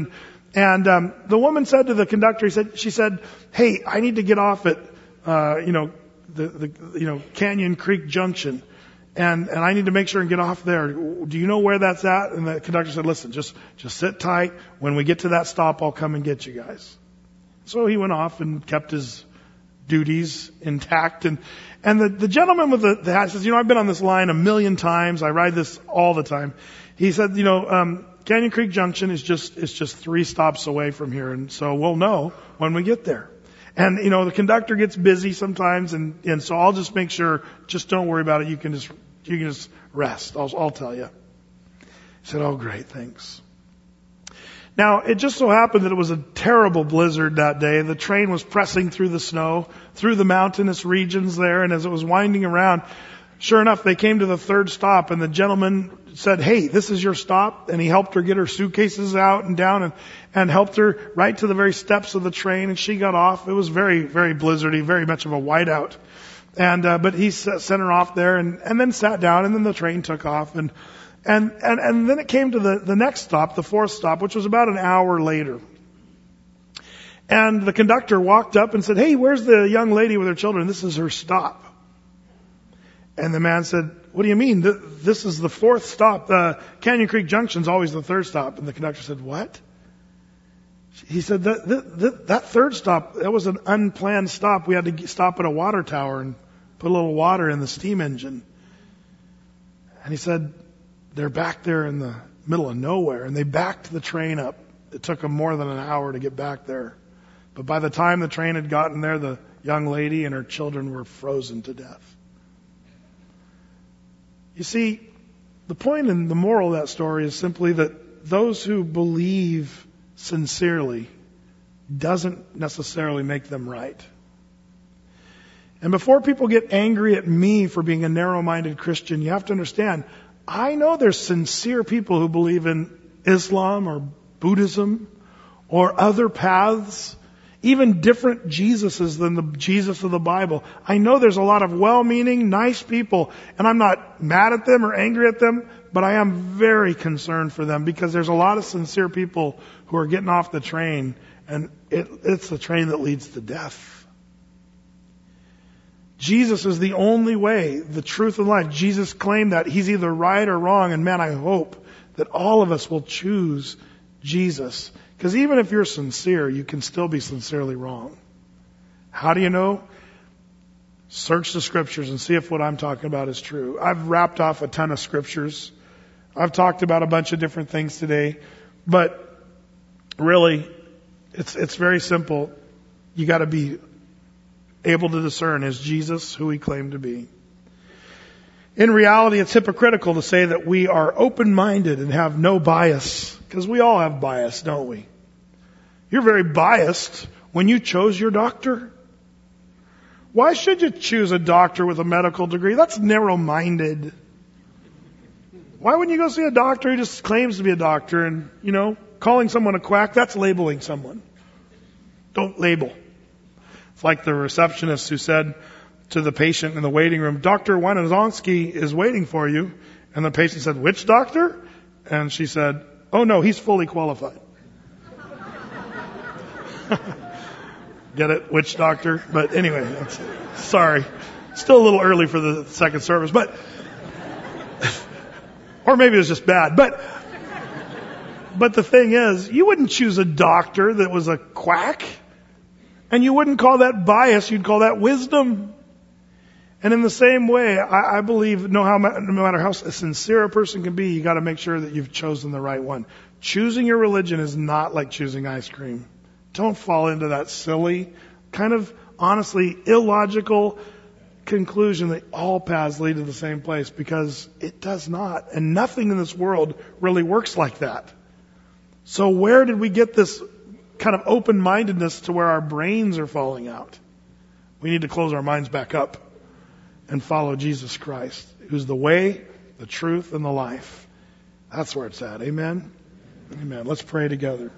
[SPEAKER 1] And um, the woman said to the conductor, he said, she said, "Hey, I need to get off at, uh, you know, the, the, you know, Canyon Creek Junction, and and I need to make sure and get off there. Do you know where that's at?" And the conductor said, "Listen, just just sit tight. When we get to that stop, I'll come and get you guys." So he went off and kept his duties intact. And and the the gentleman with the, the hat says, "You know, I've been on this line a million times. I ride this all the time." He said, "You know, um, Canyon Creek Junction is just is just three stops away from here, and so we'll know when we get there. And you know, the conductor gets busy sometimes, and and so I'll just make sure. Just don't worry about it. You can just you can just rest. I'll I'll tell you." He said, "Oh, great, thanks." Now, it just so happened that it was a terrible blizzard that day. The train was pressing through the snow, through the mountainous regions there, and as it was winding around, sure enough, they came to the third stop, and the gentleman said, "Hey, this is your stop." And he helped her get her suitcases out and down and, and helped her right to the very steps of the train, and she got off. It was very, very blizzardy, very much of a whiteout. And, uh, but he sent her off there and, and then sat down, and then the train took off. And, and, and, and then it came to the, the next stop, the fourth stop, which was about an hour later. And the conductor walked up and said, "Hey, where's the young lady with her children? This is her stop." And the man said, "What do you mean? This is the fourth stop. Uh, Canyon Creek Junction is always the third stop." And the conductor said, "What?" He said, that, that, that third stop, that was an unplanned stop. We had to stop at a water tower and put a little water in the steam engine." And he said, "They're back there in the middle of nowhere." And they backed the train up. It took them more than an hour to get back there. But by the time the train had gotten there, the young lady and her children were frozen to death. You see, the point and the moral of that story is simply that those who believe sincerely doesn't necessarily make them right. And before people get angry at me for being a narrow-minded Christian, you have to understand, I know there's sincere people who believe in Islam or Buddhism or other paths, even different Jesuses than the Jesus of the Bible. I know there's a lot of well-meaning, nice people, and I'm not mad at them or angry at them, but I am very concerned for them because there's a lot of sincere people who are getting off the train, and it, it's the train that leads to death. Jesus is the only way, the truth, and life. Jesus claimed that. He's either right or wrong, and man, I hope that all of us will choose Jesus. Because even if you're sincere, you can still be sincerely wrong. How do you know? Search the scriptures and see if what I'm talking about is true. I've wrapped off a ton of scriptures. I've talked about a bunch of different things today. But really, it's it's very simple. You got to be able to discern, is Jesus who he claimed to be? In reality, it's hypocritical to say that we are open-minded and have no bias. Because we all have bias, don't we? You're very biased when you chose your doctor. Why should you choose a doctor with a medical degree? That's narrow-minded. Why wouldn't you go see a doctor who just claims to be a doctor and, you know, calling someone a quack? That's labeling someone. Don't label. It's like the receptionist who said to the patient in the waiting room, "Doctor Wanazonsky is waiting for you." And the patient said, "Which doctor?" And she said, "Oh no, he's fully qualified." Get it? Which doctor? But anyway, that's, sorry. Still a little early for the second service, but, or maybe it was just bad, but, but the thing is, you wouldn't choose a doctor that was a quack, and you wouldn't call that bias, you'd call that wisdom. And in the same way, I, I believe no, how, no matter how sincere a person can be, you got to make sure that you've chosen the right one. Choosing your religion is not like choosing ice cream. Don't fall into that silly, kind of honestly illogical conclusion that all paths lead to the same place, because it does not. And nothing in this world really works like that. So where did we get this kind of open-mindedness to where our brains are falling out? We need to close our minds back up and follow Jesus Christ, who's the way, the truth, and the life. That's where it's at. Amen? Amen. Let's pray together.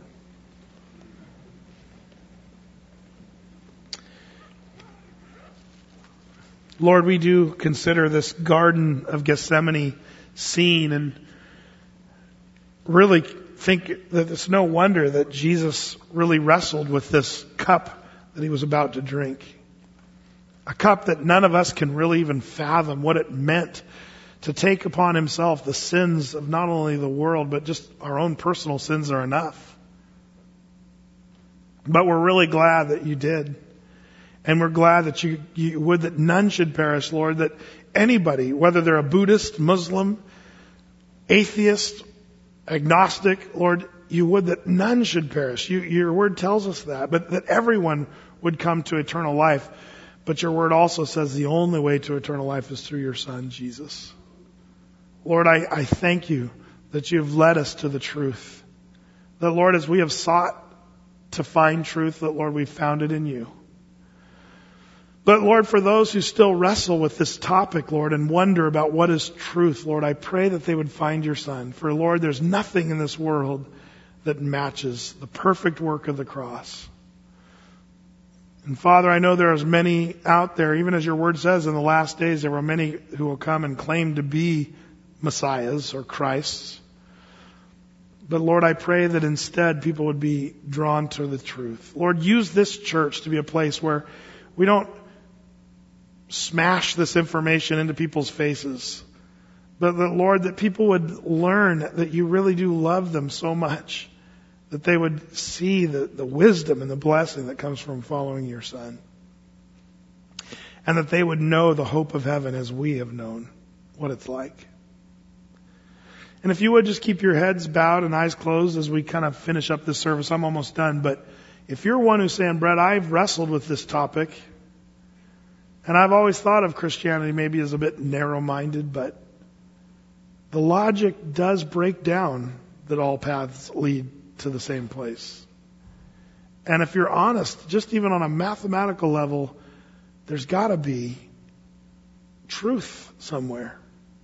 [SPEAKER 1] Lord, we do consider this Garden of Gethsemane scene, and really think that it's no wonder that Jesus really wrestled with this cup that he was about to drink. A cup that none of us can really even fathom what it meant to take upon himself the sins of not only the world, but just our own personal sins are enough. But we're really glad that you did. And we're glad that you, you would that none should perish, Lord, that anybody, whether they're a Buddhist, Muslim, atheist, agnostic, Lord, you would that none should perish. You, your word tells us that, but that everyone would come to eternal life. But your word also says the only way to eternal life is through your Son, Jesus. Lord, I, I thank you that you've led us to the truth. That, Lord, as we have sought to find truth, that, Lord, we've found it in you. But, Lord, for those who still wrestle with this topic, Lord, and wonder about what is truth, Lord, I pray that they would find your Son. For, Lord, there's nothing in this world that matches the perfect work of the cross. And, Father, I know there are many out there, even as your word says, in the last days there were many who will come and claim to be Messiahs or Christs. But, Lord, I pray that instead people would be drawn to the truth. Lord, use this church to be a place where we don't smash this information into people's faces. But that, Lord, that people would learn that you really do love them so much that they would see the, the wisdom and the blessing that comes from following your Son. And that they would know the hope of heaven as we have known what it's like. And if you would just keep your heads bowed and eyes closed as we kind of finish up this service. I'm almost done. But if you're one who's saying, Brett, I've wrestled with this topic, and I've always thought of Christianity maybe as a bit narrow-minded, but the logic does break down that all paths lead to the same place. And if you're honest, just even on a mathematical level, there's got to be truth somewhere.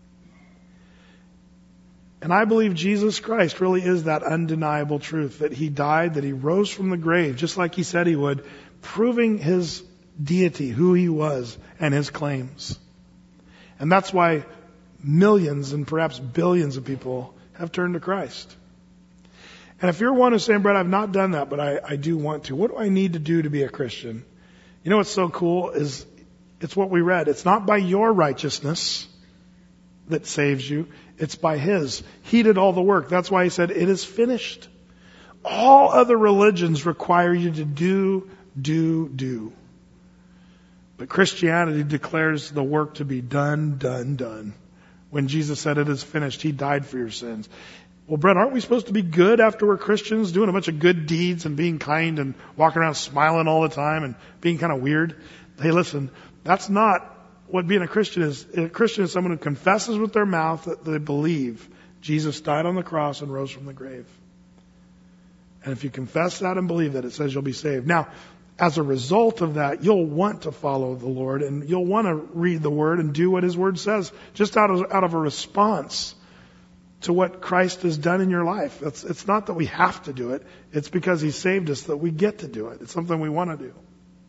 [SPEAKER 1] And I believe Jesus Christ really is that undeniable truth, that he died, that he rose from the grave, just like he said he would, proving his deity, who he was, and his claims. And that's why millions and perhaps billions of people have turned to Christ. And if you're one who's saying, Brett, I've not done that, but I, I do want to. What do I need to do to be a Christian? You know what's so cool is it's what we read. It's not by your righteousness that saves you. It's by his. He did all the work. That's why he said, it is finished. All other religions require you to do, do, do. But Christianity declares the work to be done, done, done. When Jesus said it is finished, he died for your sins. Well, Brett, aren't we supposed to be good after we're Christians, doing a bunch of good deeds and being kind and walking around smiling all the time and being kind of weird? Hey, listen, that's not what being a Christian is. A Christian is someone who confesses with their mouth that they believe Jesus died on the cross and rose from the grave. And if you confess that and believe that, it says you'll be saved. Now, as a result of that, you'll want to follow the Lord and you'll want to read the Word and do what His Word says, just out of, out of a response to what Christ has done in your life. It's, it's not that we have to do it. It's because He saved us that we get to do it. It's something we want to do.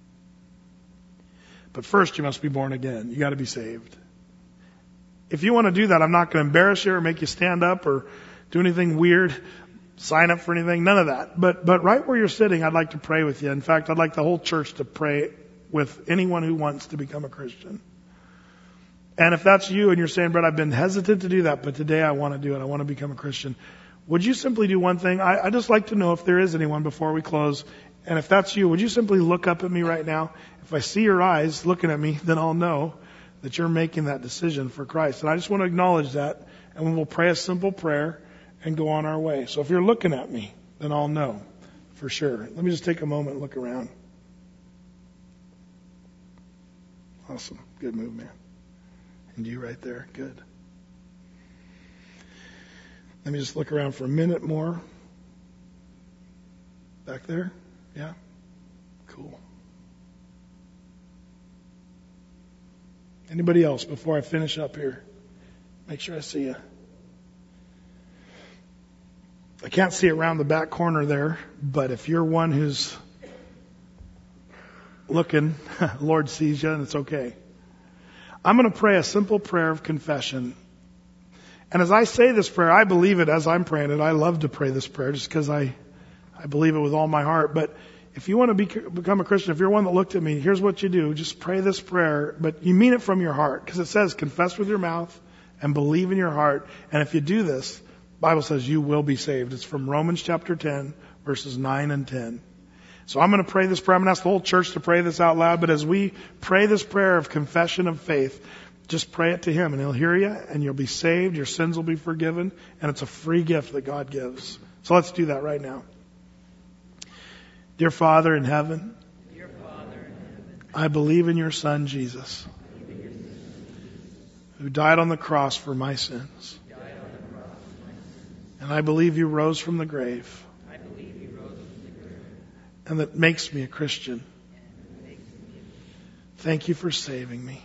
[SPEAKER 1] But first, you must be born again. You got to be saved. If you want to do that, I'm not going to embarrass you or make you stand up or do anything weird, sign up for anything, none of that. But but right where you're sitting, I'd like to pray with you. In fact, I'd like the whole church to pray with anyone who wants to become a Christian. And if that's you and you're saying, Brett, I've been hesitant to do that, but today I want to do it. I want to become a Christian. Would you simply do one thing? I, I'd just like to know if there is anyone before we close. And if that's you, would you simply look up at me right now? If I see your eyes looking at me, then I'll know that you're making that decision for Christ. And I just want to acknowledge that. And we'll pray a simple prayer and go on our way. So if you're looking at me, then I'll know for sure. Let me just take a moment and look around. Awesome. Good move, man. And you right there. Good. Let me just look around for a minute more. Back there? Yeah? Cool. Anybody else before I finish up here? Make sure I see you. I can't see around the back corner there, but if you're one who's looking, Lord sees you and it's okay. I'm going to pray a simple prayer of confession. And as I say this prayer, I believe it as I'm praying it. I love to pray this prayer just because I, I believe it with all my heart. But if you want to be, become a Christian, if you're one that looked at me, here's what you do. Just pray this prayer, but you mean it from your heart. Because it says, confess with your mouth and believe in your heart. And if you do this, the Bible says you will be saved. It's from Romans chapter ten, verses nine and ten. So I'm going to pray this prayer. I'm going to ask the whole church to pray this out loud. But as we pray this prayer of confession of faith, just pray it to Him and He'll hear you and you'll be saved. Your sins will be forgiven. And it's a free gift that God gives. So let's do that right now. Dear Father in heaven, Dear Father in heaven, I believe in your Son, Jesus, who died on the cross for my sins. And I believe you rose from the grave. And that makes me a Christian. Thank you for saving me.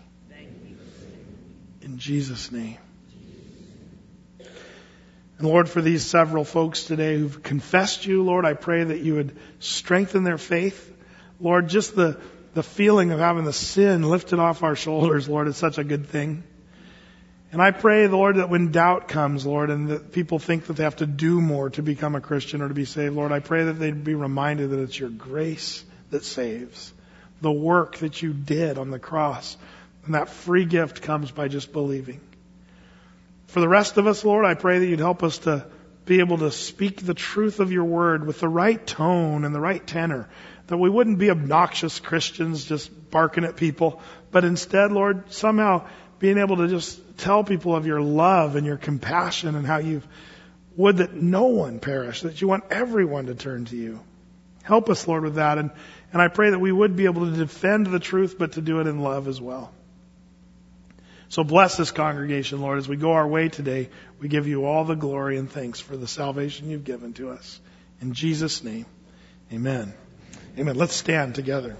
[SPEAKER 1] In Jesus' name. And Lord, for these several folks today who've confessed you, Lord, I pray that you would strengthen their faith. Lord, just the, the feeling of having the sin lifted off our shoulders, Lord, is such a good thing. And I pray, Lord, that when doubt comes, Lord, and that people think that they have to do more to become a Christian or to be saved, Lord, I pray that they'd be reminded that it's your grace that saves. The work that you did on the cross. And that free gift comes by just believing. For the rest of us, Lord, I pray that you'd help us to be able to speak the truth of your word with the right tone and the right tenor. That we wouldn't be obnoxious Christians just barking at people, but instead, Lord, somehow being able to just tell people of your love and your compassion and how you would that no one perish, that you want everyone to turn to you. Help us, Lord, with that. And, and I pray that we would be able to defend the truth, but to do it in love as well. So bless this congregation, Lord, as we go our way today. We give you all the glory and thanks for the salvation you've given to us. In Jesus' name, amen. Amen. Let's stand together.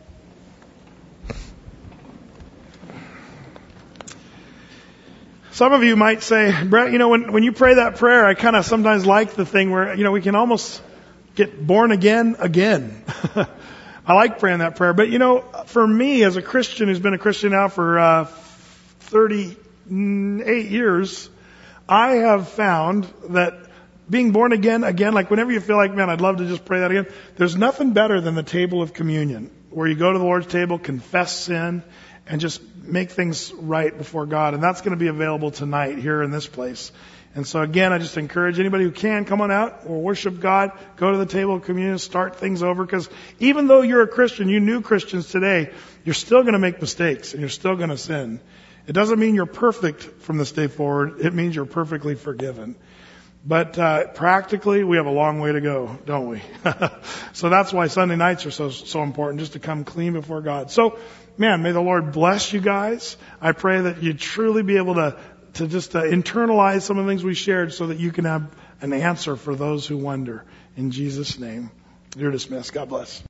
[SPEAKER 1] Some of you might say, Brett, you know, when, when you pray that prayer, I kind of sometimes like the thing where, you know, we can almost get born again again. I like praying that prayer. But, you know, for me as a Christian who's been a Christian now for uh, thirty-eight years, I have found that being born again, again, like whenever you feel like, man, I'd love to just pray that again, there's nothing better than the table of communion, where you go to the Lord's table, confess sin, and just make things right before God. And that's going to be available tonight here in this place. And so again, I just encourage anybody who can, come on out or worship God, go to the table of communion, start things over. Because even though you're a Christian, you new Christians today, you're still going to make mistakes and you're still going to sin. It doesn't mean you're perfect from this day forward. It means you're perfectly forgiven. But uh, practically, we have a long way to go, don't we? So that's why Sunday nights are so so important, just to come clean before God. So, man, may the Lord bless you guys. I pray that you truly be able to to just uh, internalize some of the things we shared, so that you can have an answer for those who wonder. In Jesus' name, you're dismissed. God bless.